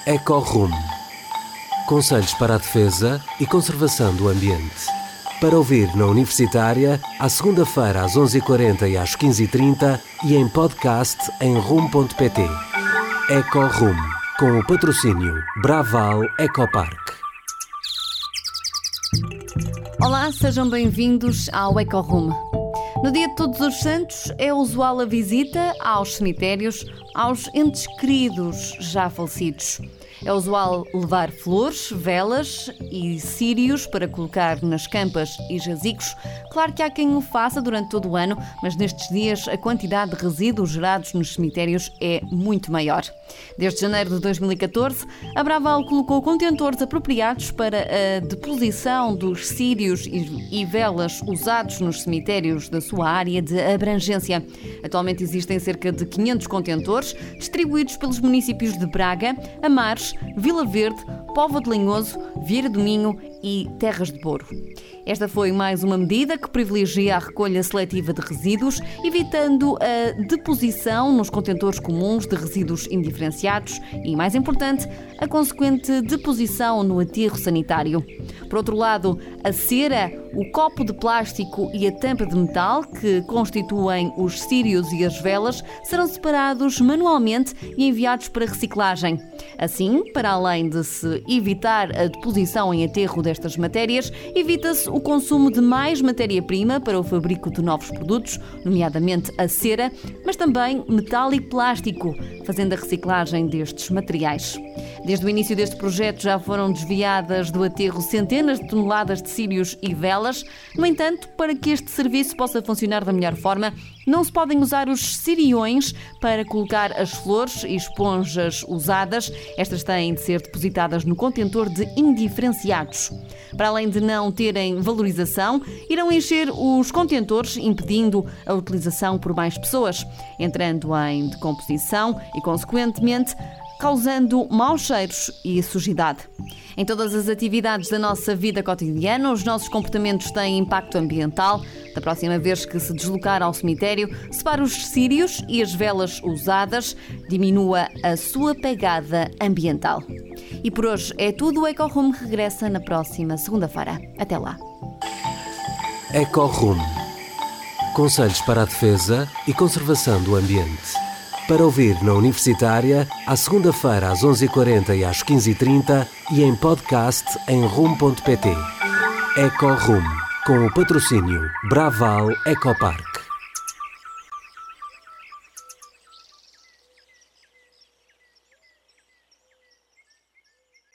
Ecorum. Conselhos para a defesa e conservação do ambiente. Para ouvir na Universitária, à segunda-feira às 11h40 e às 15h30 e em podcast em rum.pt. Ecorum, com o patrocínio Braval Ecopark. Olá, sejam bem-vindos ao Ecorum. No dia de Todos os Santos é usual a visita aos cemitérios aos entes queridos já falecidos. É usual levar flores, velas e círios para colocar nas campas e jazigos. Claro que há quem o faça durante todo o ano, mas nestes dias a quantidade de resíduos gerados nos cemitérios é muito maior. Desde janeiro de 2014, a Braval colocou contentores apropriados para a deposição dos círios e velas usados nos cemitérios da sua área de abrangência. Atualmente existem cerca de 500 contentores distribuídos pelos municípios de Braga, Amares, Vila Verde, Póvoa de Lanhoso, Vieira do Minho e Terras de Boro. Esta foi mais uma medida que privilegia a recolha seletiva de resíduos, evitando a deposição nos contentores comuns de resíduos indiferenciados e, mais importante, a consequente deposição no aterro sanitário. Por outro lado, a cera, o copo de plástico e a tampa de metal, que constituem os círios e as velas, serão separados manualmente e enviados para reciclagem. Assim, para além de se evitar a deposição em aterro destas matérias, evita-se o consumo de mais matéria-prima para o fabrico de novos produtos, nomeadamente a cera, mas também metal e plástico, fazendo a reciclagem destes materiais. Desde o início deste projeto já foram desviadas do aterro centenas de toneladas de círios e velas. No entanto, para que este serviço possa funcionar da melhor forma, não se podem usar os ciriões para colocar as flores e esponjas usadas. Estas têm de ser depositadas no contentor de indiferenciados. Para além de não terem valorização, irão encher os contentores, impedindo a utilização por mais pessoas, entrando em decomposição e, consequentemente, causando maus cheiros e sujidade. Em todas as atividades da nossa vida cotidiana, os nossos comportamentos têm impacto ambiental. Da próxima vez que se deslocar ao cemitério, separe os círios e as velas usadas, diminua a sua pegada ambiental. E por hoje é tudo. O Ecorum regressa na próxima segunda-feira. Até lá. Ecorum. Conselhos para a defesa e conservação do ambiente. Para ouvir na Universitária, à segunda-feira às 11h40 e às 15h30 e em podcast em rum.pt. Ecorum, com o patrocínio Braval Ecopark.